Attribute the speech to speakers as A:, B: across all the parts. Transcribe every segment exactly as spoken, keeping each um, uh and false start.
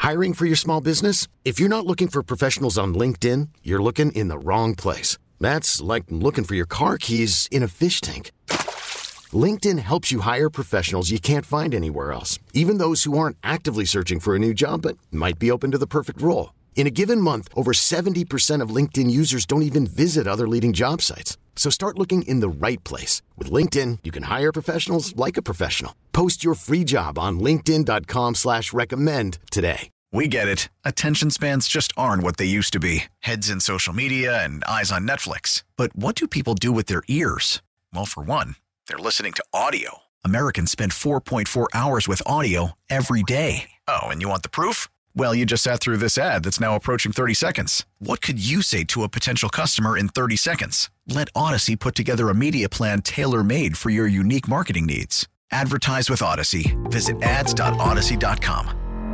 A: Hiring for your small business? If you're not looking for professionals on LinkedIn, you're looking in the wrong place. That's like looking for your car keys in a fish tank. LinkedIn helps you hire professionals you can't find anywhere else, even those who aren't actively searching for a new job but might be open to the perfect role. In a given month, over seventy percent of LinkedIn users don't even visit other leading job sites. So start looking in the right place. With LinkedIn, you can hire professionals like a professional. Post your free job on linkedin dot com slash recommend today.
B: We get it. Attention spans just aren't what they used to be. Heads in social media and eyes on Netflix. But what do people do with their ears? Well, for one, they're listening to audio. Americans spend four point four hours with audio every day. Oh, and you want the proof? Well, you just sat through this ad that's now approaching thirty seconds. What could you say to a potential customer in thirty seconds? Let Odyssey put together a media plan tailor-made for your unique marketing needs. Advertise with Odyssey. Visit ads dot odyssey dot com.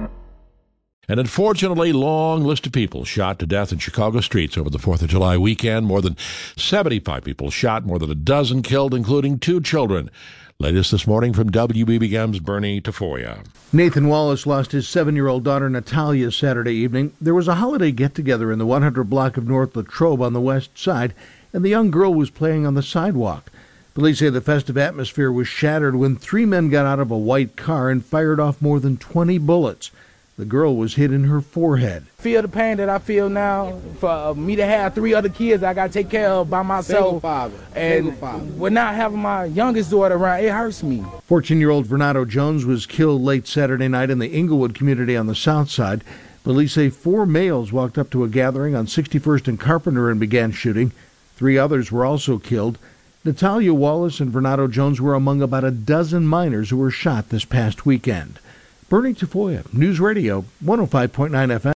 C: An unfortunately long list of people shot to death in Chicago streets over the fourth of July weekend. More than seventy-five people shot, more than a dozen killed, including two children. Latest this morning from W B B M's Bernie Tafoya.
D: Nathan Wallace lost his seven-year-old daughter Natalia Saturday evening. There was a holiday get-together in the one hundred block of North Latrobe on the west side, and the young girl was playing on the sidewalk. Police say the festive atmosphere was shattered when three men got out of a white car and fired off more than twenty bullets. The girl was hit in her forehead.
E: Feel the pain that I feel now. For me to have three other kids I got to take care of by myself.
F: Single father.
E: And
F: Single father.
E: with not having my youngest daughter around, it hurts me.
D: fourteen-year-old Vernado Jones was killed late Saturday night in the Inglewood community on the south side. Police say four males walked up to a gathering on sixty-first and Carpenter and began shooting. Three others were also killed. Natalia Wallace and Vernado Jones were among about a dozen minors who were shot this past weekend. Bernie Tafoya, News Radio, one oh five point nine F M.